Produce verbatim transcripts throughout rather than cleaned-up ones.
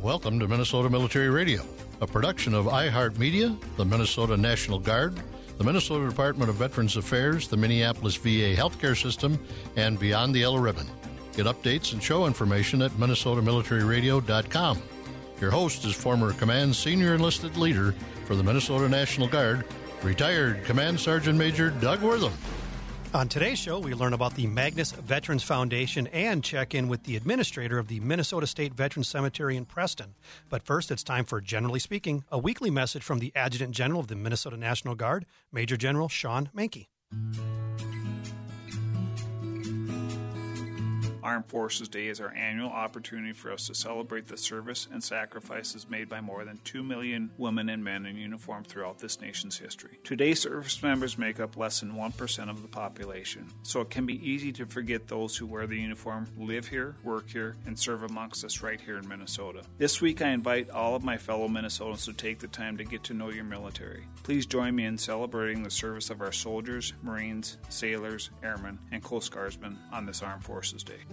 Welcome to Minnesota Military Radio, a production of iHeartMedia, the Minnesota National Guard, the Minnesota Department of Veterans Affairs, the Minneapolis V A Healthcare System, and Beyond the Yellow Ribbon. Get updates and show information at minnesota military radio dot com. Your host is former Command Senior Enlisted Leader for the Minnesota National Guard, retired Command Sergeant Major Doug Wortham. On today's show, we learn about the Magnus Veterans Foundation and check in with the administrator of the Minnesota State Veterans Cemetery in Preston. But first, it's time for Generally Speaking, a weekly message from the Adjutant General of the Minnesota National Guard, Major General Sean Menke. Armed Forces Day is our annual opportunity for us to celebrate the service and sacrifices made by more than two million women and men in uniform throughout this nation's history. Today, service members make up less than one percent of the population, so it can be easy to forget those who wear the uniform, live here, work here, and serve amongst us right here in Minnesota. This week, I invite all of my fellow Minnesotans to take the time to get to know your military. Please join me in celebrating the service of our soldiers, Marines, sailors, airmen, and Coast Guardsmen on this Armed Forces Day.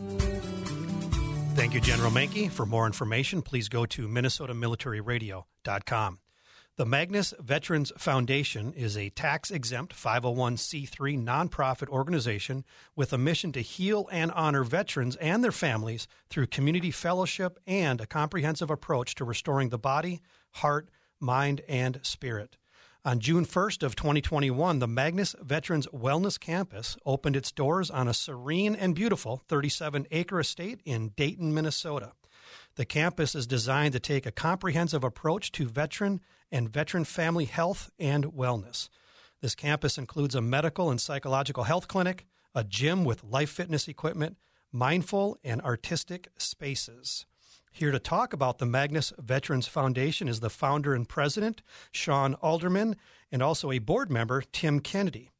Thank you, General Menke. For more information, please go to minnesota military radio dot com. The Magnus Veterans Foundation is a tax-exempt five oh one c three nonprofit organization with a mission to heal and honor veterans and their families through community fellowship and a comprehensive approach to restoring the body, heart, mind, and spirit. On June first of twenty twenty-one, the Magnus Veterans Wellness Campus opened its doors on a serene and beautiful thirty-seven acre estate in Dayton, Minnesota. The campus is designed to take a comprehensive approach to veteran and veteran family health and wellness. This campus includes a medical and psychological health clinic, a gym with life fitness equipment, mindful and artistic spaces. Here to talk about the Magnus Veterans Foundation is the founder and president, Sean Alderman, and also a board member, Tim Kennedy.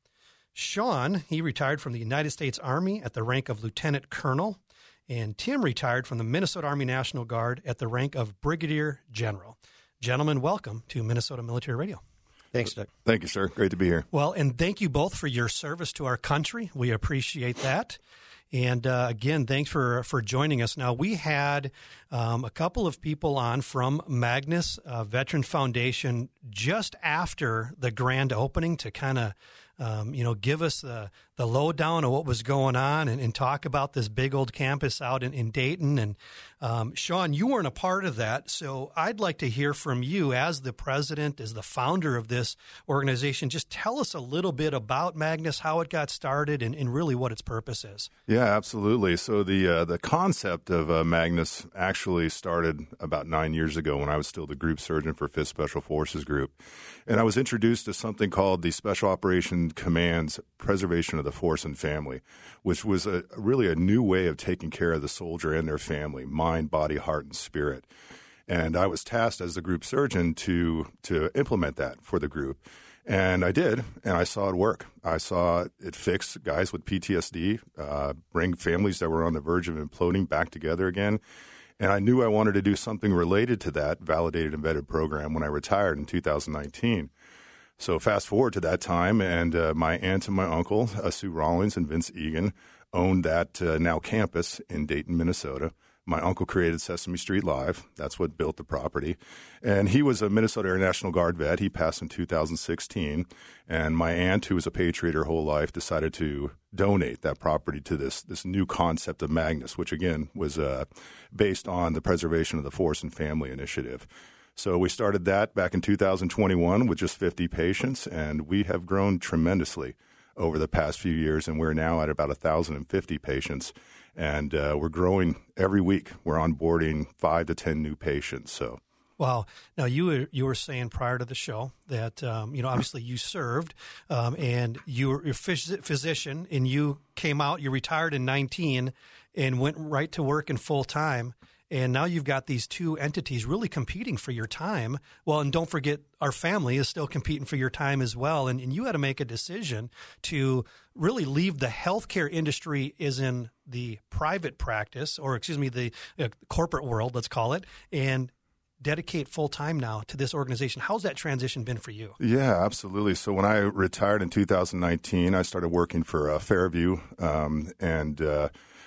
Sean, he retired from the United States Army at the rank of lieutenant colonel, and Tim retired from the Minnesota Army National Guard at the rank of brigadier general. Gentlemen, welcome to Minnesota Military Radio. Thanks, Doug. Thank you, sir. Great to be here. Well, and thank you both for your service to our country. We appreciate that. And uh, again, thanks for, for joining us. Now, we had um, a couple of people on from Magnus uh, Veteran Foundation just after the grand opening to kind of, um, you know, give us the, the lowdown of what was going on and, and talk about this big old campus out in, in Dayton. And um, Sean, you weren't a part of that, so I'd like to hear from you as the president, as the founder of this organization. Just tell us a little bit about Magnus, how it got started, and, and really what its purpose is. Yeah, absolutely. So the uh, the concept of uh, Magnus actually started about nine years ago when I was still the group surgeon for fifth Special Forces Group. And I was introduced to something called the Special Operations Command's Preservation of the Force and Family, which was a, really a new way of taking care of the soldier and their family, mind, body, heart, and spirit. And I was tasked as the group surgeon to to implement that for the group. And I did, and I saw it work. I saw it fix guys with P T S D, uh, bring families that were on the verge of imploding back together again. And I knew I wanted to do something related to that validated and vetted program when I retired in two thousand nineteen. So fast forward to that time, and uh, my aunt and my uncle, uh, Sue Rollins and Vince Egan, owned that uh, now campus in Dayton, Minnesota. My uncle created Sesame Street Live. That's what built the property. And he was a Minnesota Air National Guard vet. He passed in two thousand sixteen. And my aunt, who was a patriot her whole life, decided to donate that property to this this new concept of Magnus, which, again, was uh, based on the Preservation of the Force and Family Initiative. So we started that back in two thousand twenty-one with just fifty patients, and we have grown tremendously over the past few years, and we're now at about one thousand fifty patients, and uh, we're growing every week. We're onboarding five to ten new patients. So, wow. Now, you were, you were saying prior to the show that, um, you know, obviously you served, um, and you were a phys- physician, and you came out, you retired in nineteen, and went right to work in full-time. And now you've got these two entities really competing for your time. Well, and don't forget, our family is still competing for your time as well. And, and you had to make a decision to really leave the healthcare industry is in the private practice, or excuse me, the uh, corporate world, let's call it, and dedicate full time now to this organization. How's that transition been for you? Yeah, absolutely. So when I retired in two thousand nineteen, I started working for uh, Fairview, um, and uh,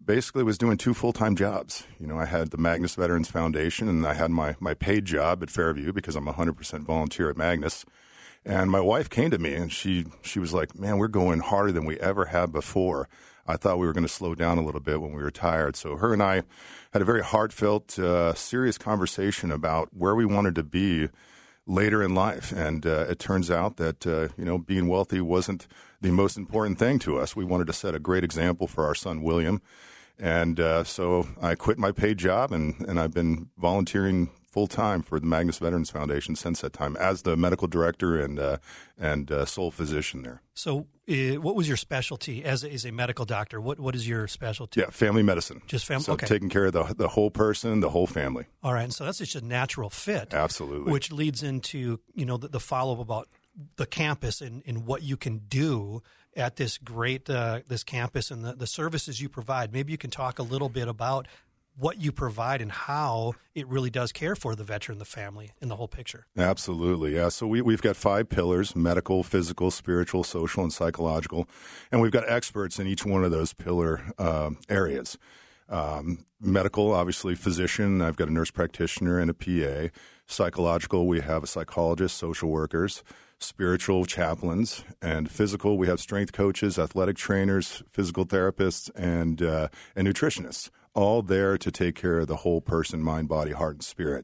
basically was doing two full-time jobs. You know, I had the Magnus Veterans Foundation, and I had my, my paid job at Fairview because I'm one hundred percent volunteer at Magnus. And my wife came to me, and she, she was like, man, we're going harder than we ever have before. I thought we were going to slow down a little bit when we retired. So her and I had a very heartfelt, uh, serious conversation about where we wanted to be later in life. And uh, it turns out that, uh, you know, being wealthy wasn't the most important thing to us. We wanted to set a great example for our son, William. And uh, so I quit my paid job, and, and I've been volunteering full-time for the Magnus Veterans Foundation since that time as the medical director and uh, and uh, sole physician there. So uh, what was your specialty as a, as a medical doctor? What What is your specialty? Yeah, family medicine. Just family? So okay. taking care of the, the whole person, the whole family. All right, and so that's just a natural fit. Absolutely. Which leads into, you know, the, the follow-up about the campus and, and what you can do at this great uh, this campus and the, the services you provide. Maybe you can talk a little bit about what you provide and how it really does care for the veteran, the family, and the whole picture. Absolutely, yeah. So we, we've got five pillars: medical, physical, spiritual, social, and psychological. And we've got experts in each one of those pillar uh, areas. Um, medical, obviously, physician. I've got a nurse practitioner and a P A. Psychological, we have a psychologist, social workers. Spiritual, chaplains. And physical, we have strength coaches, athletic trainers, physical therapists, and uh, and nutritionists, all there to take care of the whole person, mind, body, heart, and spirit.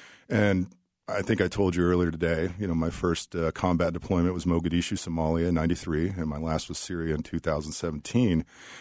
And I think I told you earlier today, you know, my first uh, combat deployment was Mogadishu, Somalia in ninety-three, and my last was Syria in two thousand seventeen.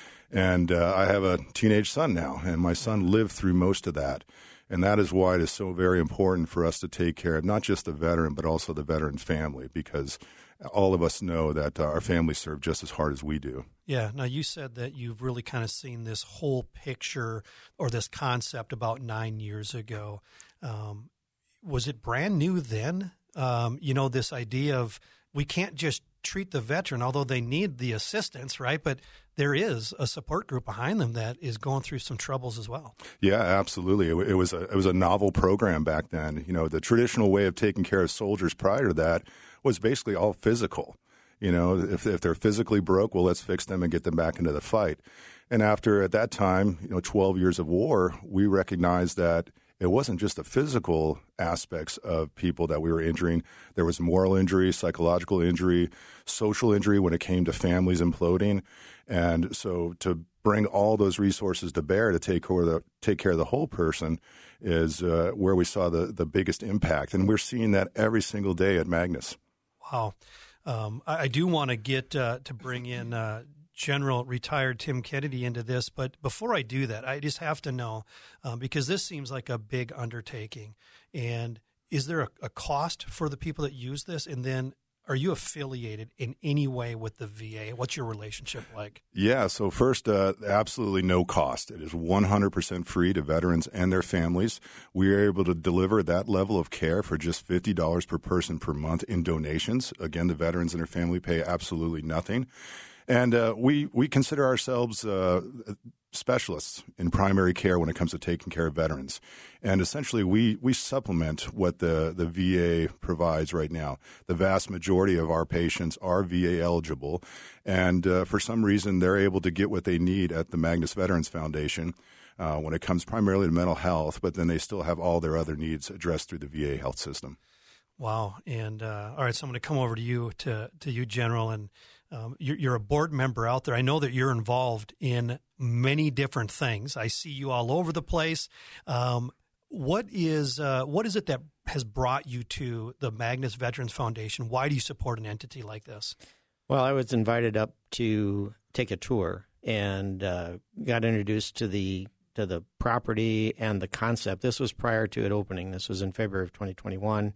And uh, I have a teenage son now, and my son lived through most of that. And that is why it is so very important for us to take care of not just the veteran, but also the veteran's family, because all of us know that uh, our families serve just as hard as we do. Yeah. Now, you said that you've really kind of seen this whole picture or this concept about nine years ago. Um, was it brand new then? Um, you know, this idea of we can't just treat the veteran, although they need the assistance, right? But there is a support group behind them that is going through some troubles as well. Yeah, absolutely. It, it was a it was a novel program back then. You know, the traditional way of taking care of soldiers prior to that was basically all physical. You know, if if they're physically broke, well, let's fix them and get them back into the fight. And after, at that time, you know, twelve years of war, we recognized that it wasn't just the physical aspects of people that we were injuring. There was moral injury, psychological injury, social injury when it came to families imploding. And so to bring all those resources to bear to take care of the, take care of the whole person is uh, where we saw the, the biggest impact. And we're seeing that every single day at Magnus. Wow. Um, I, I do want to get uh, to bring in uh, General retired Tim Kennedy into this, but before I do that, I just have to know, um, because this seems like a big undertaking, and is there a, a cost for the people that use this? And then are you affiliated in any way with the V A? What's your relationship like? Yeah, so first, uh, absolutely no cost. It is one hundred percent free to veterans and their families. We are able to deliver that level of care for just fifty dollars per person per month in donations. Again, the veterans and their family pay absolutely nothing. And uh, we, we consider ourselves uh, specialists in primary care when it comes to taking care of veterans. And essentially, we, we supplement what the, the V A provides right now. The vast majority of our patients are V A eligible. And uh, for some reason, they're able to get what they need at the Magnus Veterans Foundation uh, when it comes primarily to mental health, but then they still have all their other needs addressed through the V A health system. Wow. And uh, all right, so I'm going to come over to you, to, to you, General, and Um, you're, you're a board member out there. I know that you're involved in many different things. I see you all over the place. Um, what is uh, what is it that has brought you to the Magnus Veterans Foundation? Why do you support an entity like this? Well, I was invited up to take a tour and uh, got introduced to the to the property and the concept. This was prior to it opening. This was in February of twenty twenty-one,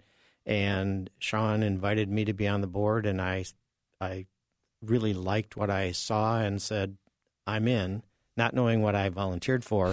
and Sean invited me to be on the board, and I I. really liked what I saw and said, I'm in, not knowing what I volunteered for.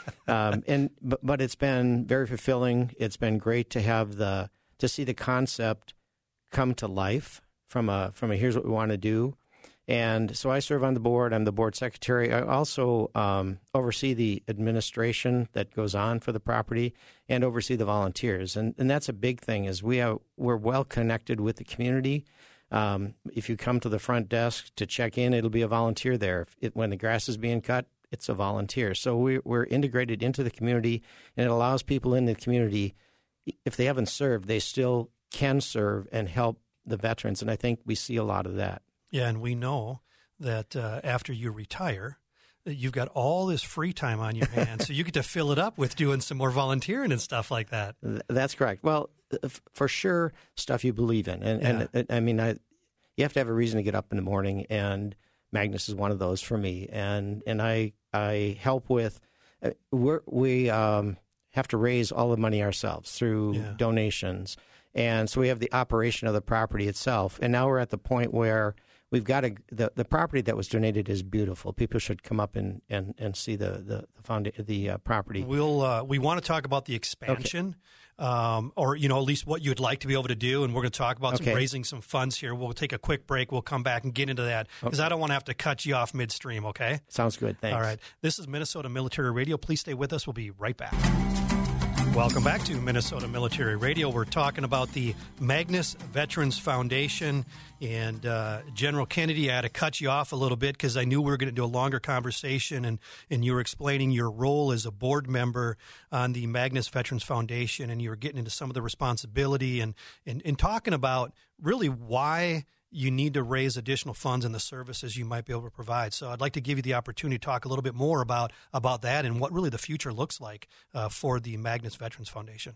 um, and but, but it's been very fulfilling. It's been great to have the to see the concept come to life from a from a here's what we want to do. And so I serve on the board. I'm the board secretary. I also um, oversee the administration that goes on for the property and oversee the volunteers. And and that's a big thing is we are we're well connected with the community. Um, if you come to the front desk to check in, it'll be a volunteer there. If it, when the grass is being cut, it's a volunteer. So we, we're integrated into the community, and it allows people in the community, if they haven't served, they still can serve and help the veterans. And I think we see a lot of that. Yeah, and we know that uh, after you retire, that you've got all this free time on your hands, so you get to fill it up with doing some more volunteering and stuff like that. That's correct. Well, for sure, stuff you believe in. And, Yeah. and I mean, I, you have to have a reason to get up in the morning, and Magnus is one of those for me. And and I I help with, uh, we're, we um, have to raise all the money ourselves through Yeah. donations. And so we have the operation of the property itself. And now we're at the point where we've got a, the, the property that was donated is beautiful. People should come up and, and, and see the, the, the, founda- the uh, property. We'll uh, we want to talk about the expansion, um, or you know at least what you'd like to be able to do, and we're going to talk about Okay. some raising some funds here. We'll take a quick break. We'll come back and get into that because I don't want to have to cut you off midstream. Okay. Sounds good. Thanks. All right. This is Minnesota Military Radio. Please stay with us. We'll be right back. Welcome back to Minnesota Military Radio. We're talking about the Magnus Veterans Foundation. And uh, General Kennedy, I had to cut you off a little bit because I knew we were going to do a longer conversation, and, and you were explaining your role as a board member on the Magnus Veterans Foundation, and you were getting into some of the responsibility and, and, and talking about really why you need to raise additional funds and the services you might be able to provide. So I'd like to give you the opportunity to talk a little bit more about, about that and what really the future looks like uh, for the Magnus Veterans Foundation.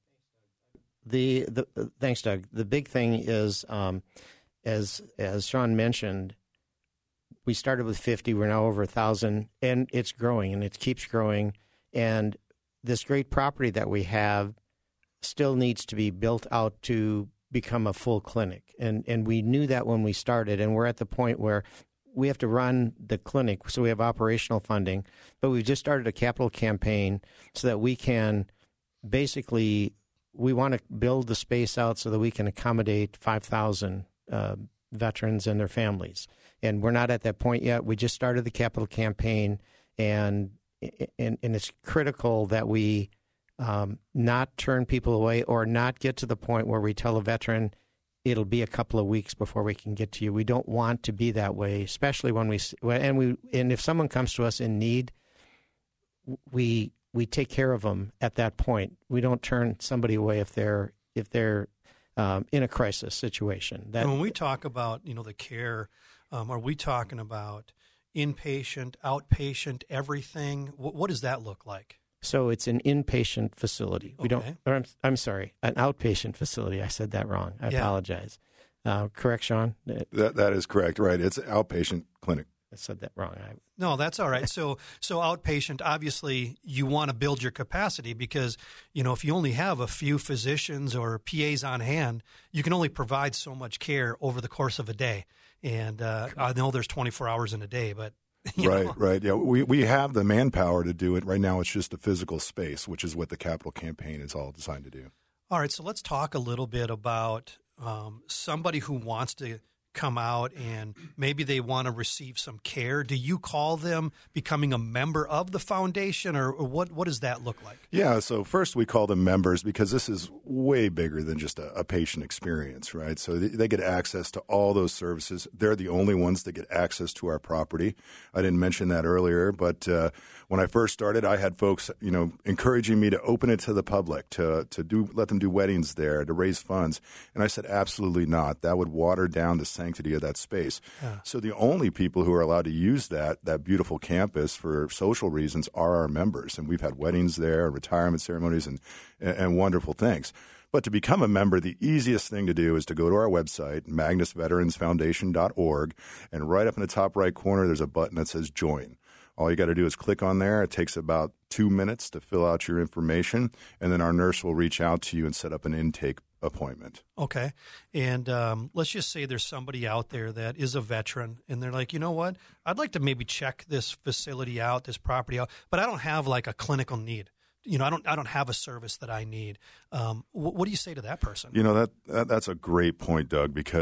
The, the uh, thanks, Doug. The big thing is, um, as as Sean mentioned, we started with fifty. We're now over a thousand, and it's growing, and it keeps growing. And this great property that we have still needs to be built out to become a full clinic. And and we knew that when we started, and we're at the point where we have to run the clinic, so we have operational funding. But we've just started a capital campaign so that we can basically, we want to build the space out so that we can accommodate five thousand uh, veterans and their families. And we're not at that point yet. We just started the capital campaign, and and, and it's critical that we um, not turn people away or not get to the point where we tell a veteran, it'll be a couple of weeks before we can get to you. We don't want to be that way, especially when we and we and if someone comes to us in need, we we take care of them at that point. We don't turn somebody away if they're if they're um, in a crisis situation. That, And when we talk about you know the care, um, are we talking about inpatient, outpatient, everything? What, what does that look like? So it's an inpatient facility. We Okay. don't. Or I'm, I'm sorry, an outpatient facility. I said that wrong. I Yeah. apologize. Uh, correct, Sean? I That that is correct, right? It's an outpatient clinic. said that wrong. I, No, that's all right. So, so outpatient, obviously, you want to build your capacity because, you know, if you only have a few physicians or P As on hand, you can only provide so much care over the course of a day. And uh, I know there's twenty-four hours in a day, but you Right, know. right. Yeah, we we have the manpower to do it. Right now, it's just the physical space, which is what the capital campaign is all designed to do. All right, so let's talk a little bit about um, somebody who wants to come out and maybe they want to receive some care. Do you call them becoming a member of the foundation, or, or what, what does that look like? Yeah, so first we call them members because this is way bigger than just a, a patient experience, right? So they, they get access to all those services. They're the only ones that get access to our property. I didn't mention that earlier, but uh, when I first started, I had folks, you know, encouraging me to open it to the public, to to do let them do weddings there, to raise funds, and I said absolutely not. That would water down the sanctity of that space. Yeah. So the only people who are allowed to use that that beautiful campus for social reasons are our members, and we've had weddings there, retirement ceremonies, and and wonderful things. But to become a member, the easiest thing to do is to go to our website, magnus veterans foundation dot org, and right up in the top right corner, there's a button that says Join. All you got to do is click on there. It takes about two minutes to fill out your information, and then our nurse will reach out to you and set up an intake appointment. Okay. And um, let's just say there's somebody out there that is a veteran and they're like, you know what? I'd like to maybe check this facility out, this property out, but I don't have like a clinical need. You know, I don't I don't have a service that I need. Um, wh- what do you say to that person? You know, that, that that's a great point, Doug, because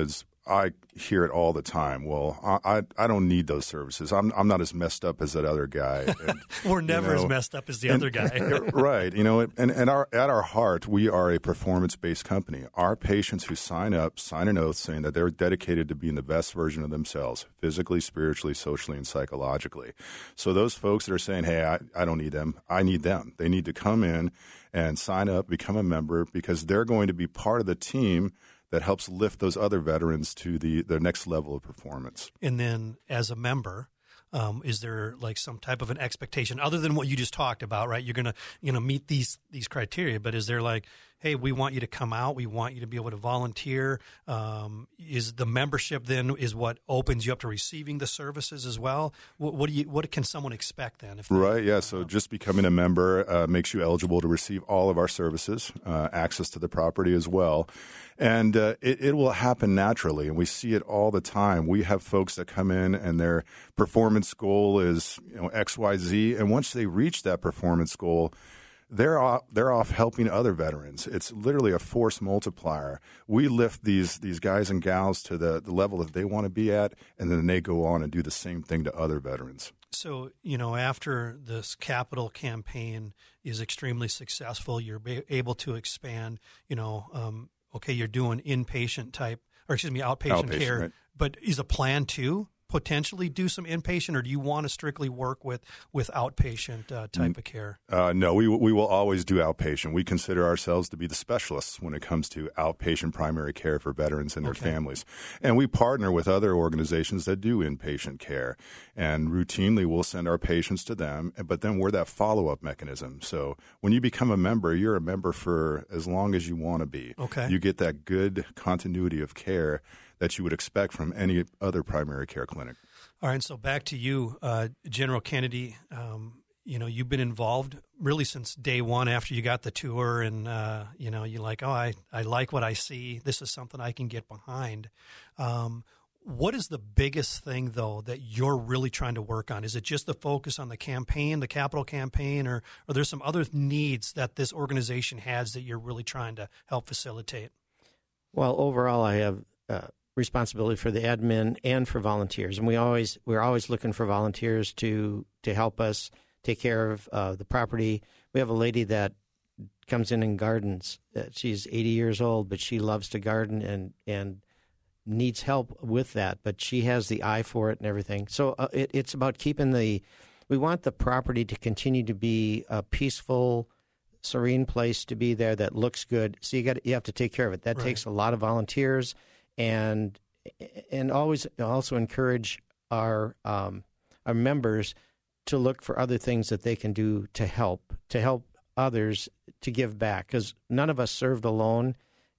I hear it all the time. Well, I I, I don't need those services. I'm I'm not as messed up as that other guy. And, We're never you know, as messed up as the and, other guy. Right. You know, and, and our, at our heart, we are a performance-based company. Our patients who sign up sign an oath saying that they're dedicated to being the best version of themselves, physically, spiritually, socially, and psychologically. So those folks that are saying, hey, I, I don't need them, I need them. They need to come in and sign up, become a member, because they're going to be part of the team that helps lift those other veterans to the, the next level of performance. And then as a member, um, is there like some type of an expectation other than what you just talked about, right? You're going to, you know, meet these, these criteria, but is there like, hey, we want you to come out. We want you to be able to volunteer. Um, is the membership then is what opens you up to receiving the services as well? What, what do you, what can someone expect then? If they, right. Yeah. So just becoming a member uh, makes you eligible to receive all of our services, uh, access to the property as well. And uh, it, it will happen naturally. And we see it all the time. We have folks that come in and their performance goal is, you know, X, Y, Z. And once they reach that performance goal, They're off, they're off helping other veterans. It's literally a force multiplier. We lift these these guys and gals to the, the level that they want to be at, and then they go on and do the same thing to other veterans. So, you know, after this capital campaign is extremely successful, you're ba- able to expand, you know, um, okay, you're doing inpatient type, or excuse me, outpatient, Outpatient, care, right. But is a plan to potentially do some inpatient, or do you want to strictly work with, with outpatient uh, type of care? Uh, no, we we will always do outpatient. We consider ourselves to be the specialists when it comes to outpatient primary care for veterans and their Okay. families. And we partner with other organizations that do inpatient care. And routinely we'll send our patients to them, but then we're that follow-up mechanism. So when you become a member, you're a member for as long as you want to be. Okay. You get that good continuity of care that you would expect from any other primary care clinic. All right, so back to you, uh, General Kennedy. Um, you know, you've been involved really since day one after you got the tour, and uh, you know, you're like, oh, I, I like what I see. This is something I can get behind. Um, what is the biggest thing, though, that you're really trying to work on? Is it just the focus on the campaign, the capital campaign, or are there some other needs that this organization has that you're really trying to help facilitate? Well, overall, I have uh, responsibility for the admin and for volunteers, and we always we're always looking for volunteers to to help us take care of uh, the property. We have a lady that comes in and gardens. Uh, she's eighty years old, but she loves to garden and and needs help with that. But she has the eye for it and everything. So uh, it, it's about keeping the. We want the property to continue to be a peaceful, serene place to be there that looks good. So you got you have to take care of it. That Right. takes a lot of volunteers, and and always also encourage our um, our members to look for other things that they can do to help to help others to give back, because none of us served alone,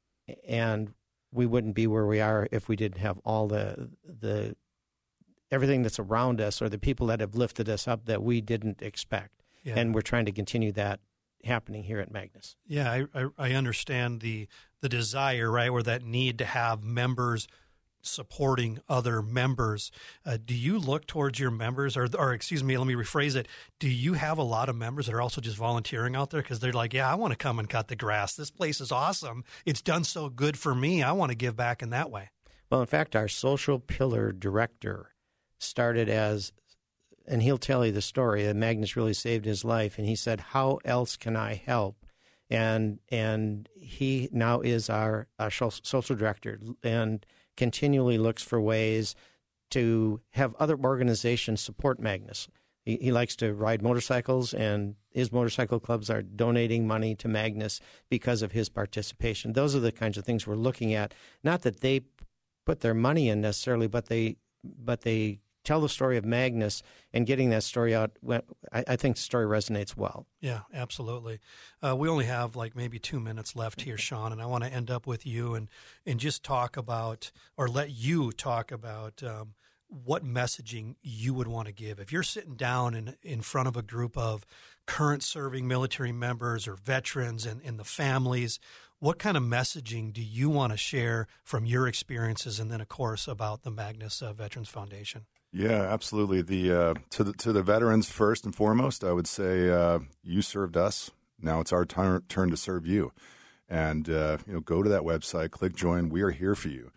and we wouldn't be where we are if we didn't have all the the everything that's around us or the people that have lifted us up that we didn't expect. Yeah. And we're trying to continue that happening here at Magnus. Yeah, I, I, I understand the the desire, right, or that need to have members supporting other members. Uh, do you look towards your members, or, or excuse me, let me rephrase it. Do you have a lot of members that are also just volunteering out there because they're like, yeah, I want to come and cut the grass. This place is awesome. It's done so good for me. I want to give back in that way. Well, in fact, our social pillar director started as, and he'll tell you the story, that Magnus really saved his life, and he said, how else can I help? And and he now is our, our social director and continually looks for ways to have other organizations support Magnus. He, he likes to ride motorcycles, and his motorcycle clubs are donating money to Magnus because of his participation. Those are the kinds of things we're looking at. Not that they put their money in necessarily, but they but they tell the story of Magnus, and getting that story out, I, I think the story resonates well. Yeah, absolutely. Uh, we only have like maybe two minutes left here, Sean, and I want to end up with you and, and just talk about, or let you talk about um, what messaging you would want to give. If you're sitting down in, in front of a group of current serving military members or veterans and, and the families, what kind of messaging do you want to share from your experiences, and then, of course, about the Magnus uh, Veterans Foundation? Yeah, absolutely. The uh, to the to the veterans first and foremost, I would say uh, you served us. Now it's our turn turn to serve you, and uh, you know, go to that website, click join. We are here for you,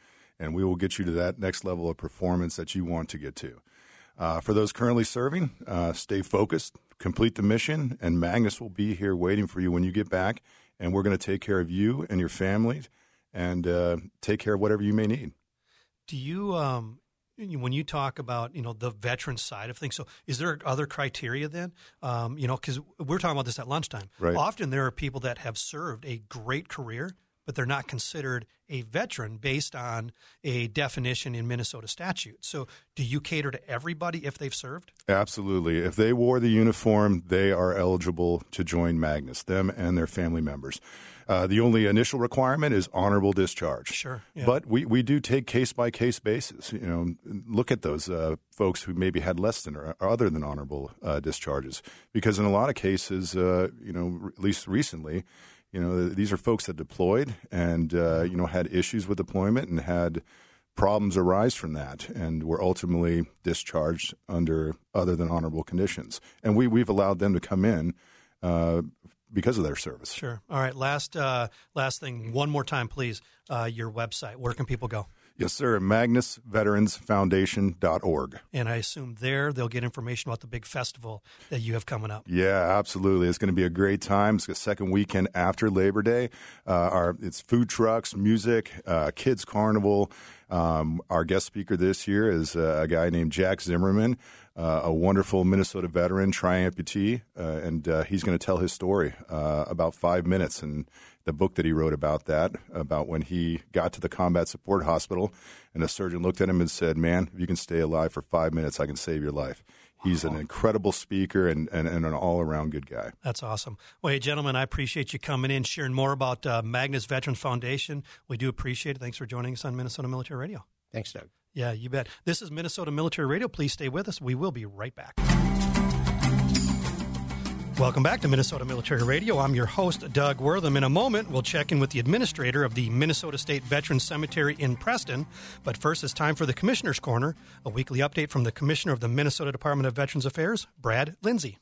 and we will get you to that next level of performance that you want to get to. Uh, for those currently serving, uh, stay focused, complete the mission, and Magnus will be here waiting for you when you get back, and we're going to take care of you and your families and uh, take care of whatever you may need. Do you, um, when you talk about, you know, the veteran side of things, so is there other criteria then? Um, you know, because we're talking about this at lunchtime. Right. Often there are people that have served a great career, but they're not considered a veteran based on a definition in Minnesota statute. So do you cater to everybody if they've served? Absolutely. If they wore the uniform, they are eligible to join Magnus, them and their family members. Uh, the only initial requirement is honorable discharge. Sure. Yeah. But we, we do take case-by-case basis. You know, look at those uh, folks who maybe had less than or other than honorable uh, discharges. Because in a lot of cases, uh, you know, at least recently, you know, these are folks that deployed and, uh, you know, had issues with deployment and had problems arise from that and were ultimately discharged under other than honorable conditions. And we, we've allowed them to come in uh, because of their service. Sure. All right. Last uh, last thing, one more time, please. Uh, your website. Where can people go? Yes, sir. Magnus Veterans Foundation dot org. And I assume there they'll get information about the big festival that you have coming up. Yeah, absolutely. It's going to be a great time. It's the second weekend after Labor Day. Uh, our It's food trucks, music, uh, kids carnival. Um, our guest speaker this year is uh, a guy named Jack Zimmerman, uh, a wonderful Minnesota veteran, tri-amputee, uh, and uh, he's going to tell his story uh, about five minutes and the book that he wrote about that, about when he got to the combat support hospital and a surgeon looked at him and said, man, if you can stay alive for five minutes, I can save your life. He's an incredible speaker and, and, and an all-around good guy. That's awesome. Well, hey, gentlemen, I appreciate you coming in, sharing more about uh, Magnus Veterans Foundation. We do appreciate it. Thanks for joining us on Minnesota Military Radio. Thanks, Doug. Yeah, you bet. This is Minnesota Military Radio. Please stay with us. We will be right back. Welcome back to Minnesota Military Radio. I'm your host, Doug Wortham. In a moment, we'll check in with the administrator of the Minnesota State Veterans Cemetery in Preston. But first, it's time for the Commissioner's Corner, a weekly update from the Commissioner of the Minnesota Department of Veterans Affairs, Brad Lindsay.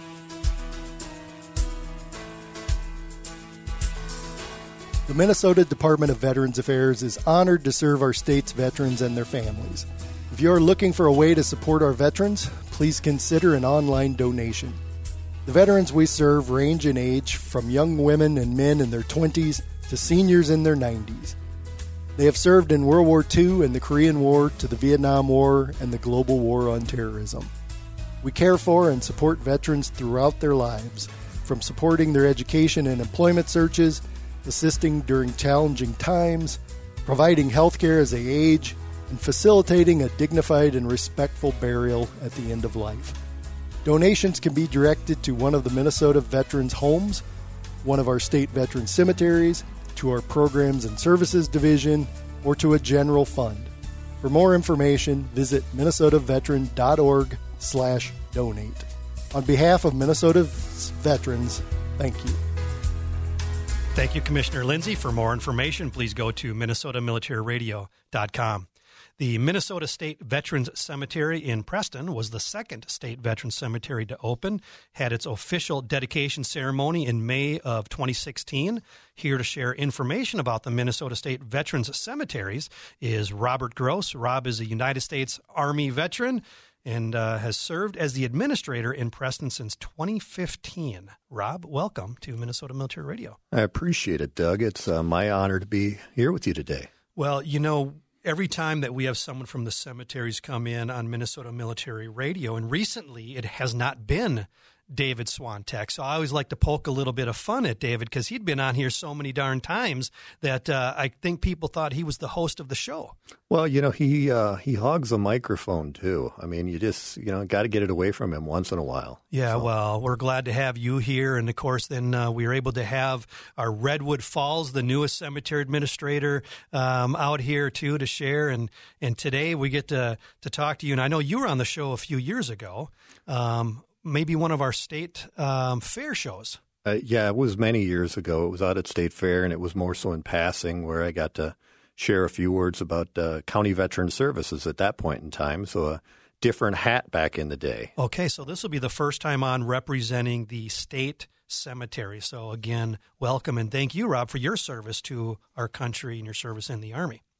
The Minnesota Department of Veterans Affairs is honored to serve our state's veterans and their families. If you are looking for a way to support our veterans, please consider an online donation. The veterans we serve range in age from young women and men in their twenties to seniors in their nineties. They have served in World War Two and the Korean War to the Vietnam War and the global war on terrorism. We care for and support veterans throughout their lives, from supporting their education and employment searches, assisting during challenging times, providing health care as they age, and facilitating a dignified and respectful burial at the end of life. Donations can be directed to one of the Minnesota Veterans Homes, one of our state veteran cemeteries, to our Programs and Services Division, or to a general fund. For more information, visit minnesotaveteran.org slash donate. On behalf of Minnesota's veterans, thank you. Thank you, Commissioner Lindsay. For more information, please go to minnesota military radio dot com. The Minnesota State Veterans Cemetery in Preston was the second state veterans cemetery to open, had its official dedication ceremony in May of twenty sixteen. Here to share information about the Minnesota State Veterans Cemeteries is Robert Gross. Rob is a United States Army veteran and uh, has served as the administrator in Preston since twenty fifteen. Rob, welcome to Minnesota Military Radio. I appreciate it, Doug. It's uh, my honor to be here with you today. Well, you know, every time that we have someone from the cemeteries come in on Minnesota Military Radio, and recently it has not been David Swantek. So I always like to poke a little bit of fun at David because he'd been on here so many darn times that uh, I think people thought he was the host of the show. Well, you know, he uh, he hogs a microphone, too. I mean, you just, you know, got to get it away from him once in a while. Yeah, so. Well, we're glad to have you here. And, of course, then uh, we were able to have our Redwood Falls, the newest cemetery administrator, um, out here, too, to share. And, and today we get to, to talk to you. And I know you were on the show a few years ago. Um Maybe one of our state um, fair shows. Uh, yeah, it was many years ago. It was out at State Fair, and it was more so in passing where I got to share a few words about uh, county veteran services at that point in time. So a different hat back in the day. Okay, so this will be the first time on representing the state cemetery. So again, welcome and thank you, Rob, for your service to our country and your service in the Army.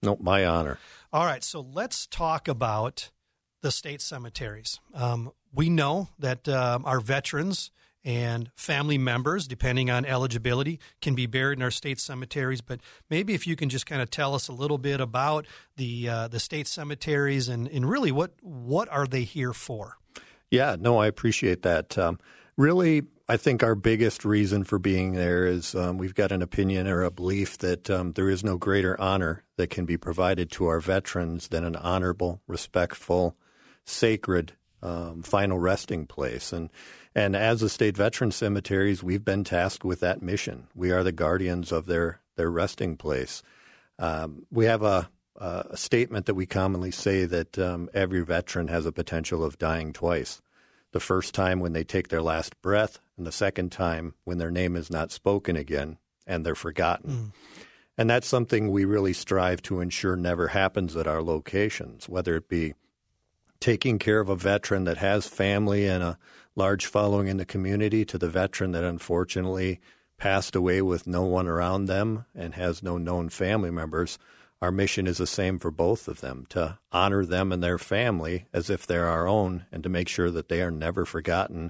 No, my honor. All right, so let's talk about the state cemeteries. Um, we know that um, our veterans and family members, depending on eligibility, can be buried in our state cemeteries. But maybe if you can just kind of tell us a little bit about the uh, the state cemeteries and, and really what what are they here for? Yeah, no, I appreciate that. Um, really, I think our biggest reason for being there is um, we've got an opinion or a belief that um, there is no greater honor that can be provided to our veterans than an honorable, respectful, sacred um, final resting place. And and as the state veteran cemeteries, we've been tasked with that mission. We are the guardians of their, their resting place. Um, we have a, a statement that we commonly say that um, every veteran has a potential of dying twice. The first time when they take their last breath, and the second time when their name is not spoken again and they're forgotten. Mm. And that's something we really strive to ensure never happens at our locations, whether it be taking care of a veteran that has family and a large following in the community to the veteran that unfortunately passed away with no one around them and has no known family members. Our mission is the same for both of them, to honor them and their family as if they're our own and to make sure that they are never forgotten,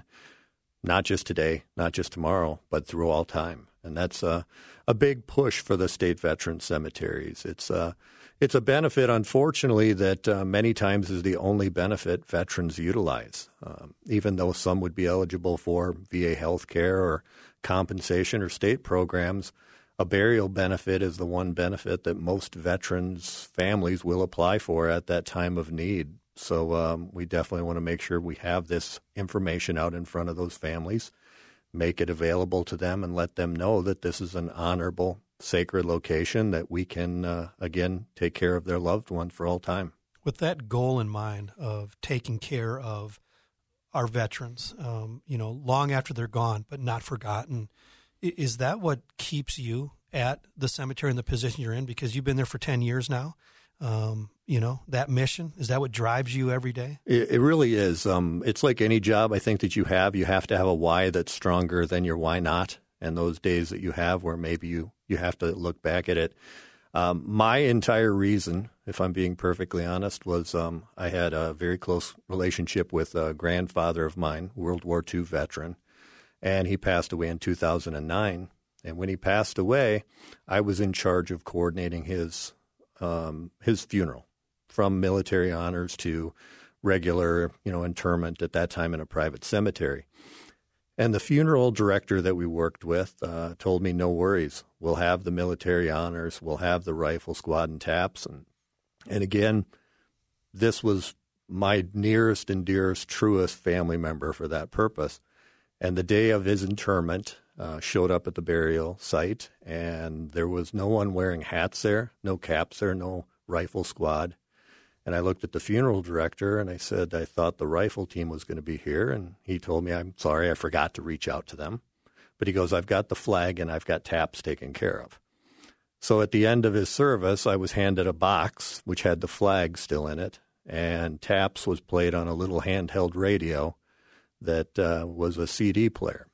not just today, not just tomorrow, but through all time. And that's a, a big push for the state veteran cemeteries. It's a, it's a benefit, unfortunately, that uh, many times is the only benefit veterans utilize. Um, even though some would be eligible for V A health care or compensation or state programs, a burial benefit is the one benefit that most veterans' families will apply for at that time of need. So um, we definitely want to make sure we have this information out in front of those families, make it available to them, and let them know that this is an honorable, sacred location that we can, uh, again, take care of their loved one for all time. With that goal in mind of taking care of our veterans, um, you know, long after they're gone, but not forgotten, is that what keeps you at the cemetery in the position you're in? Because you've been there for ten years now. Um, you know, that mission, is that what drives you every day? It, it really is. Um, it's like any job I think that you have. You have to have a why that's stronger than your why not. And those days that you have where maybe you, you have to look back at it. Um, my entire reason, if I'm being perfectly honest, was um, I had a very close relationship with a grandfather of mine, World War Two veteran. And he passed away in two thousand nine. And when he passed away, I was in charge of coordinating his um, his funeral, from military honors to regular, you know, interment at that time in a private cemetery. And the funeral director that we worked with uh, told me, no worries, we'll have the military honors, we'll have the rifle squad and taps. And, and again, this was my nearest and dearest, truest family member for that purpose. And the day of his interment, uh, showed up at the burial site, and there was no one wearing hats there, no caps there, no rifle squad. And I looked at the funeral director, and I said, I thought the rifle team was going to be here. And he told me, I'm sorry, I forgot to reach out to them. But he goes, I've got the flag, and I've got taps taken care of. So at the end of his service, I was handed a box, which had the flag still in it, and taps was played on a little handheld radio that uh, was a C D player.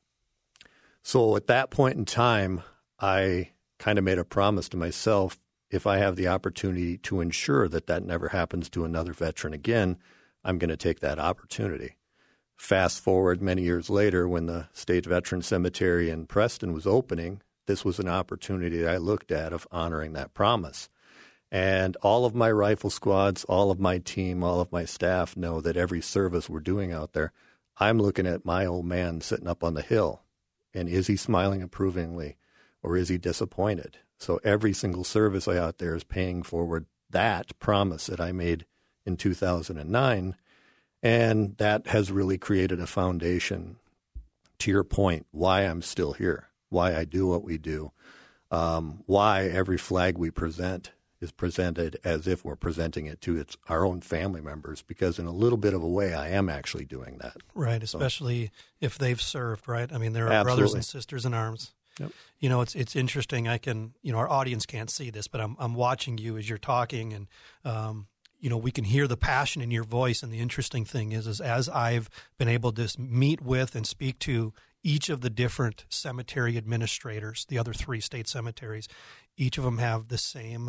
So at that point in time, I kind of made a promise to myself, if I have the opportunity to ensure that that never happens to another veteran again, I'm going to take that opportunity. Fast forward many years later, when the State Veteran Cemetery in Preston was opening, this was an opportunity that I looked at of honoring that promise. And all of my rifle squads, all of my team, all of my staff know that every service we're doing out there, I'm looking at my old man sitting up on the hill, and is he smiling approvingly or is he disappointed? So every single service I out there is paying forward that promise that I made in two thousand nine, and that has really created a foundation, to your point, why I'm still here, why I do what we do, um, why every flag we present is presented as if we're presenting it to its our own family members, because in a little bit of a way, I am actually doing that. Right, especially so, if they've served, right? I mean, there are absolutely. brothers and sisters in arms. Yep. You know, it's it's interesting. I can, you know, our audience can't see this, but I'm I'm watching you as you're talking, and um, you know, we can hear the passion in your voice. And the interesting thing is, is as I've been able to meet with and speak to each of the different cemetery administrators, the other three state cemeteries, each of them have the same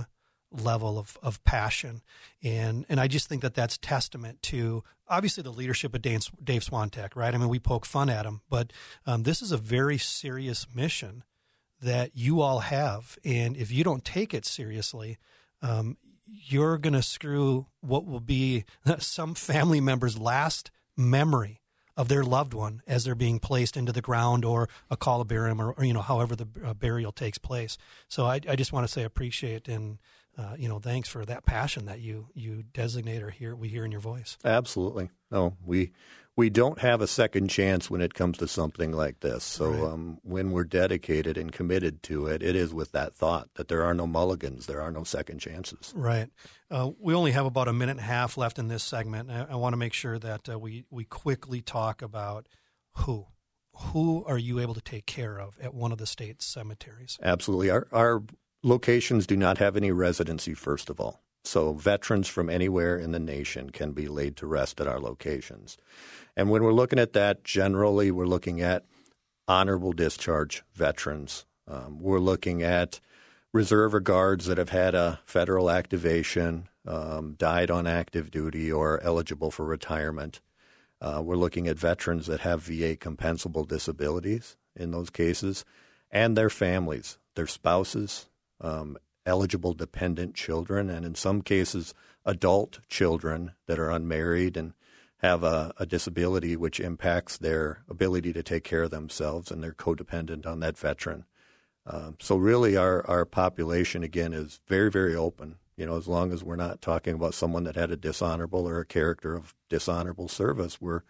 level of, of passion. And and I just think that that's testament to, obviously, the leadership of Dave, Dave Swantek, right? I mean, we poke fun at him, but um, this is a very serious mission that you all have. And if you don't take it seriously, um, you're going to screw what will be some family member's last memory of their loved one as they're being placed into the ground or a columbarium or, or you know, however the uh, burial takes place. So I, I just want to say appreciate and, uh, you know, thanks for that passion that you, you designate or hear, we hear in your voice. Absolutely. No, we, we don't have a second chance when it comes to something like this. So Right. um, when we're dedicated and committed to it, it is with that thought that there are no mulligans, there are no second chances. Right. Uh, we only have about a minute and a half left in this segment. I, I want to make sure that uh, we, we quickly talk about who. Who are you able to take care of at one of the state's cemeteries? Absolutely. Our, our locations do not have any residency, first of all. So veterans from anywhere in the nation can be laid to rest at our locations. And when we're looking at that, generally we're looking at honorable discharge veterans. Um, we're looking at reserve or guards that have had a federal activation, um, died on active duty, or eligible for retirement. Uh, we're looking at veterans that have V A compensable disabilities in those cases, and their families, their spouses, um, eligible dependent children, and in some cases, adult children that are unmarried and have a, a disability which impacts their ability to take care of themselves, and they're codependent on that veteran. Um, so really our, our population, again, is very, very open, you know, as long as we're not talking about someone that had a dishonorable or a character of dishonorable service. We're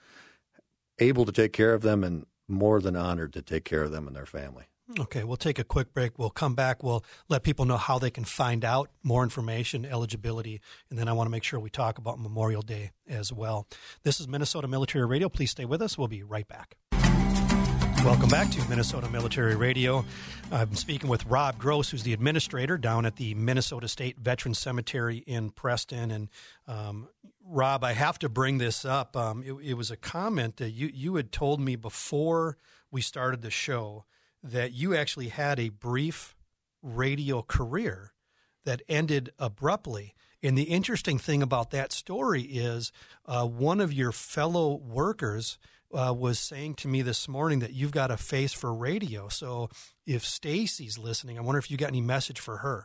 able to take care of them and more than honored to take care of them and their family. Okay, we'll take a quick break. We'll come back. We'll let people know how they can find out more information, eligibility, and then I want to make sure we talk about Memorial Day as well. This is Minnesota Military Radio. Please stay with us. We'll be right back. Welcome back to Minnesota Military Radio. I'm speaking with Rob Gross, who's the administrator down at the Minnesota State Veterans Cemetery in Preston. And um, Rob, I have to bring this up. Um, it, it was a comment that you, you had told me before we started the show that you actually had a brief radio career that ended abruptly. And the interesting thing about that story is uh, one of your fellow workers uh, was saying to me this morning that you've got a face for radio. So if Stacy's listening, I wonder if you got any message for her.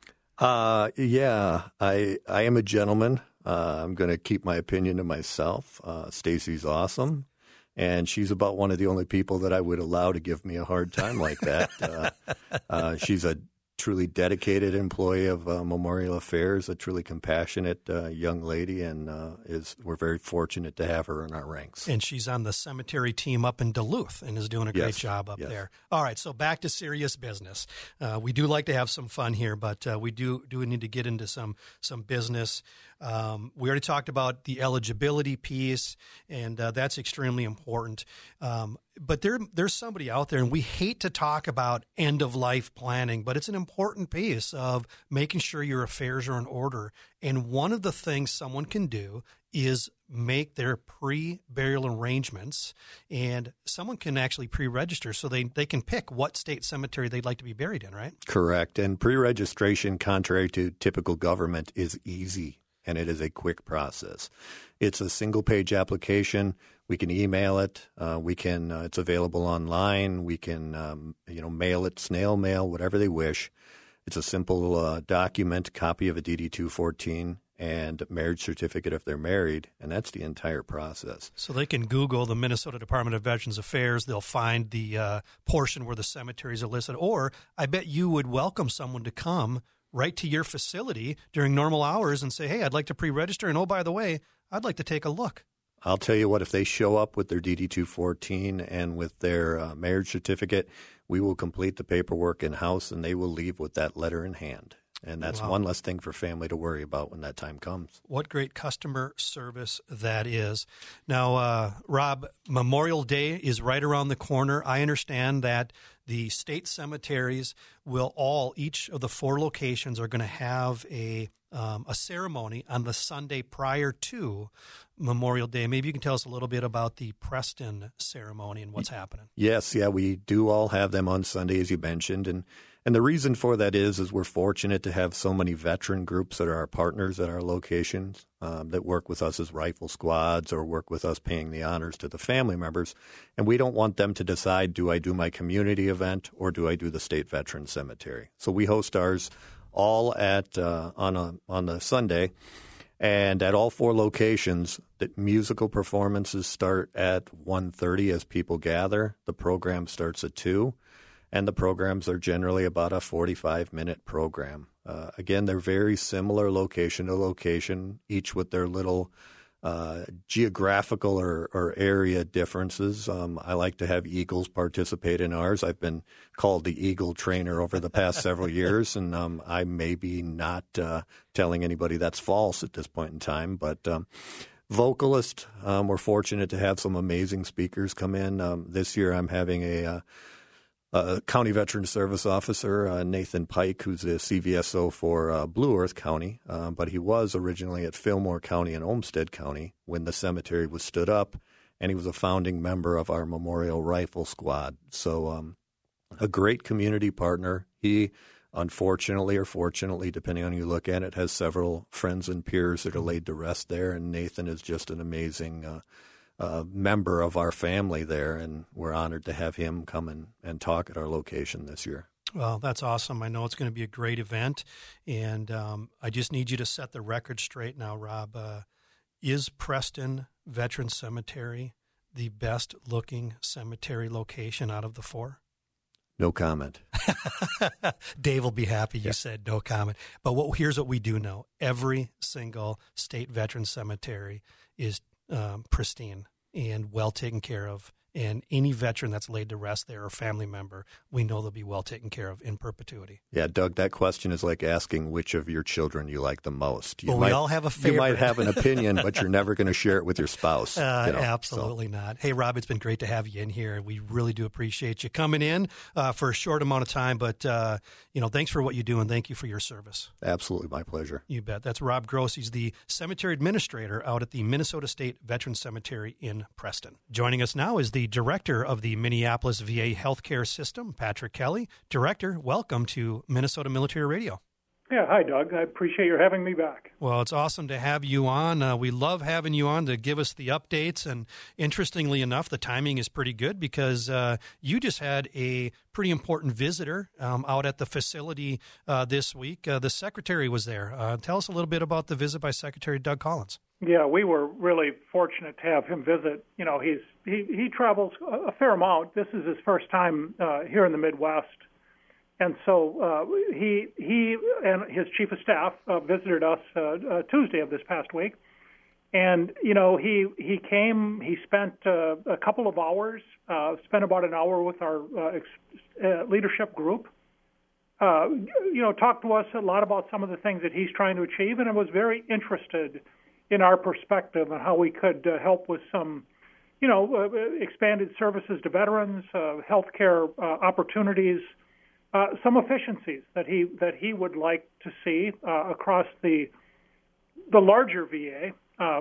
Uh, yeah, I I am a gentleman. Uh, I'm going to keep my opinion to myself. Uh, Stacy's awesome. And she's about one of the only people that I would allow to give me a hard time like that. Uh, uh, she's a truly dedicated employee of uh, Memorial Affairs, a truly compassionate uh, young lady, and uh, is we're very fortunate to have her in our ranks. And she's on the cemetery team up in Duluth and is doing a great Yes. job up Yes. there. All right, so back to serious business. Uh, we do like to have some fun here, but uh, we do do need to get into some some business. Um, we already talked about the eligibility piece, and uh, that's extremely important. Um, but there, there's somebody out there, and we hate to talk about end-of-life planning, but it's an important piece of making sure your affairs are in order. And one of the things someone can do is make their pre-burial arrangements, and someone can actually pre-register so they, they can pick what state cemetery they'd like to be buried in, right? Correct. And pre-registration, contrary to typical government, is easy, and it is a quick process. It's a single-page application. We can email it. Uh, we can. Uh, it's available online. We can, um, you know, mail it, snail mail, whatever they wish. It's a simple uh, document, copy of a D D two fourteen, and marriage certificate if they're married, and that's the entire process. So they can Google the Minnesota Department of Veterans Affairs. They'll find the uh, portion where the cemeteries are listed. Or I bet you would welcome someone to come right to your facility during normal hours and say, hey, I'd like to pre-register, and oh, by the way, I'd like to take a look. I'll tell you what, if they show up with their D D two fourteen and with their uh, marriage certificate, we will complete the paperwork in-house, and they will leave with that letter in hand. And that's Wow. one less thing for family to worry about when that time comes. What great customer service that is. Now, uh, Rob, Memorial Day is right around the corner. I understand that the state cemeteries will all, each of the four locations are going to have a um, a ceremony on the Sunday prior to Memorial Day. Maybe you can tell us a little bit about the Preston ceremony and what's happening. Yes, yeah, we do all have them on Sunday, as you mentioned, and And the reason for that is, is we're fortunate to have so many veteran groups that are our partners at our locations um, that work with us as rifle squads or work with us paying the honors to the family members. And we don't want them to decide, do I do my community event or do I do the State Veteran Cemetery? So we host ours all at uh, on a on a Sunday. And at all four locations, the musical performances start at one thirty as people gather. The program starts at two. And the programs are generally about a forty-five minute program. Uh, again, they're very similar location to location, each with their little uh, geographical or, or area differences. Um, I like to have Eagles participate in ours. I've been called the Eagle trainer over the past several years, and um, I may be not uh, telling anybody that's false at this point in time. But um, vocalist, um, we're fortunate to have some amazing speakers come in. Um, this year I'm having a uh, Uh, County Veteran Service Officer uh, Nathan Pike, who's the C V S O for uh, Blue Earth County, uh, but he was originally at Fillmore County and Olmsted County when the cemetery was stood up, and he was a founding member of our Memorial Rifle Squad. So um, a great community partner. He, unfortunately or fortunately, depending on how you look at it, has several friends and peers that are laid to rest there, and Nathan is just an amazing uh Uh, member of our family there, and we're honored to have him come and, and talk at our location this year. Well, that's awesome. I know it's going to be a great event, and um, I just need you to set the record straight now, Rob. Uh, is Preston Veteran Cemetery the best-looking cemetery location out of the four? No comment. Dave will be happy you yeah. said no comment. But what, here's what we do know. Every single state veteran cemetery is um, pristine and well taken care of. And any veteran that's laid to rest there or family member, we know they'll be well taken care of in perpetuity. Yeah, Doug, that question is like asking which of your children you like the most. You well, might, we all have a favorite. You might have an opinion, but you're never going to share it with your spouse. Uh, you know, absolutely so. not. Hey, Rob, it's been great to have you in here. We really do appreciate you coming in uh, for a short amount of time. But, uh, you know, thanks for what you do, and thank you for your service. Absolutely, my pleasure. You bet. That's Rob Gross. He's the cemetery administrator out at the Minnesota State Veterans Cemetery in Preston. Joining us now is the director of the Minneapolis V A Healthcare System, Patrick Kelly. Director, welcome to Minnesota Military Radio. Yeah, hi, Doug. I appreciate your having me back. Well, it's awesome to have you on. Uh, we love having you on to give us the updates. And interestingly enough, the timing is pretty good because uh, you just had a pretty important visitor um, out at the facility uh, this week. Uh, the secretary was there. Uh, tell us a little bit about the visit by Secretary Doug Collins. Yeah, we were really fortunate to have him visit. You know, he's he, he travels a fair amount. This is his first time uh, here in the Midwest. And so uh, he he and his chief of staff uh, visited us uh, uh, Tuesday of this past week. And, you know, he he came, he spent uh, a couple of hours, uh, spent about an hour with our uh, ex- uh, leadership group. Uh, you know, talked to us a lot about some of the things that he's trying to achieve, and I was very interested in our perspective on how we could uh, help with some, you know, uh, expanded services to veterans, uh, healthcare uh, opportunities, uh, some efficiencies that he that he would like to see uh, across the the larger V A. Uh,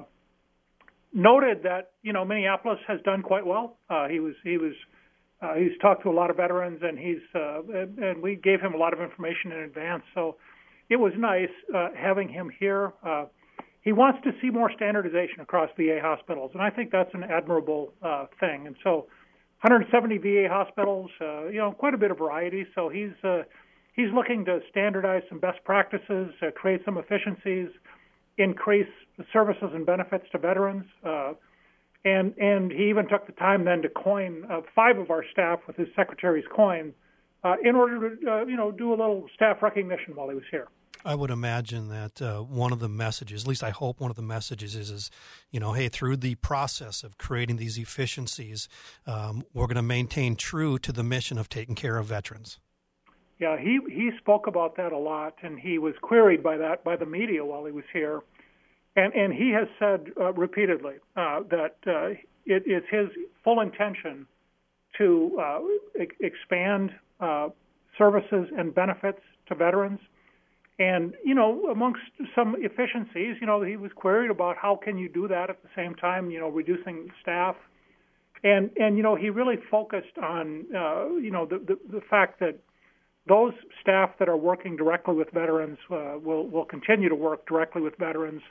noted that you know Minneapolis has done quite well. Uh, he was he was uh, he's talked to a lot of veterans, and he's uh, and we gave him a lot of information in advance. So it was nice uh, having him here. Uh, He wants to see more standardization across V A hospitals, and I think that's an admirable uh, thing. And so, one hundred seventy V A hospitals, uh, you know, quite a bit of variety. So he's uh, he's looking to standardize some best practices, uh, create some efficiencies, increase the services and benefits to veterans, uh, and and he even took the time then to coin uh, five of our staff with his secretary's coin uh, in order to uh, you know do a little staff recognition while he was here. I would imagine that uh, one of the messages, at least I hope one of the messages is, is you know, hey, through the process of creating these efficiencies, um, we're going to maintain true to the mission of taking care of veterans. Yeah, he, he spoke about that a lot, and he was queried by that by the media while he was here. And, and he has said uh, repeatedly uh, that uh, it is his full intention to uh, e- expand uh, services and benefits to veterans. And, you know, amongst some efficiencies, you know, he was queried about how can you do that at the same time, you know, reducing staff. And, and you know, he really focused on, uh, you know, the, the, the fact that those staff that are working directly with veterans uh, will will continue to work directly with veterans,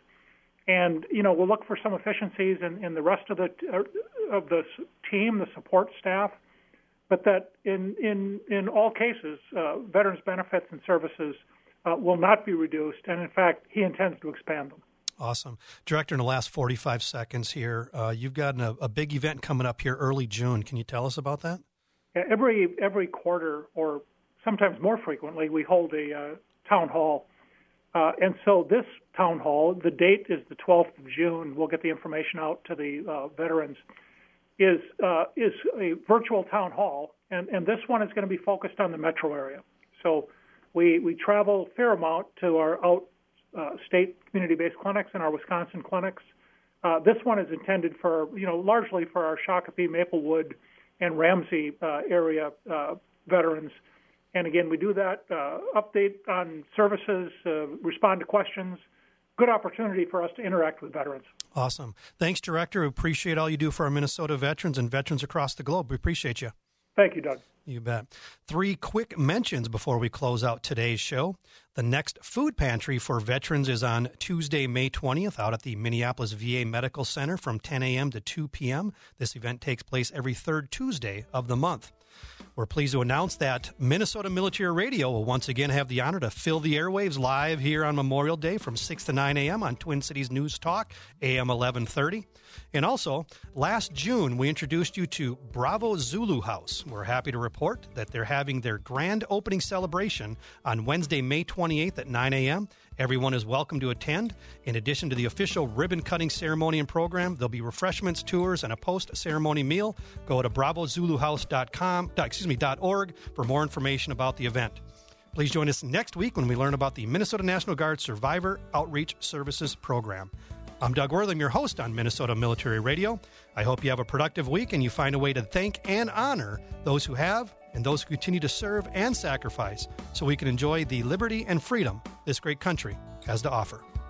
and you know we'll look for some efficiencies in, in the rest of the uh, of the team, the support staff, but that in in in all cases, uh, veterans benefits and services uh, will not be reduced, and in fact, he intends to expand them. Awesome. Director, in the last forty-five seconds here, uh, you've got a, a big event coming up here early June. Can you tell us about that? Yeah, every every quarter, or sometimes more frequently, we hold a uh, town hall. Uh, and so this town hall, the date is the twelfth of June. We'll get the information out to the uh, veterans. Is uh, is a virtual town hall, and, and this one is going to be focused on the metro area. So we we travel a fair amount to our out uh, state community-based clinics and our Wisconsin clinics. Uh, this one is intended for, you know, largely for our Shakopee, Maplewood, and Ramsey uh, area uh, veterans. And again, we do that, uh, update on services, uh, respond to questions. Good opportunity for us to interact with veterans. Awesome. Thanks, Director. We appreciate all you do for our Minnesota veterans and veterans across the globe. We appreciate you. Thank you, Doug. You bet. Three quick mentions before we close out today's show. The next food pantry for veterans is on Tuesday, May twentieth, out at the Minneapolis V A Medical Center from ten a.m. to two p.m. This event takes place every third Tuesday of the month. We're pleased to announce that Minnesota Military Radio will once again have the honor to fill the airwaves live here on Memorial Day from six to nine a.m. on Twin Cities News Talk, A M eleven thirty. And also, last June, we introduced you to Bravo Zulu House. We're happy to report that they're having their grand opening celebration on Wednesday, May twenty-eighth at nine a.m. Everyone is welcome to attend. In addition to the official ribbon-cutting ceremony and program, there'll be refreshments, tours, and a post-ceremony meal. Go to bravo zulu house dot com, excuse me, .org for more information about the event. Please join us next week when we learn about the Minnesota National Guard Survivor Outreach Services Program. I'm Doug Wortham, your host on Minnesota Military Radio. I hope you have a productive week and you find a way to thank and honor those who have and those who continue to serve and sacrifice so we can enjoy the liberty and freedom this great country has to offer.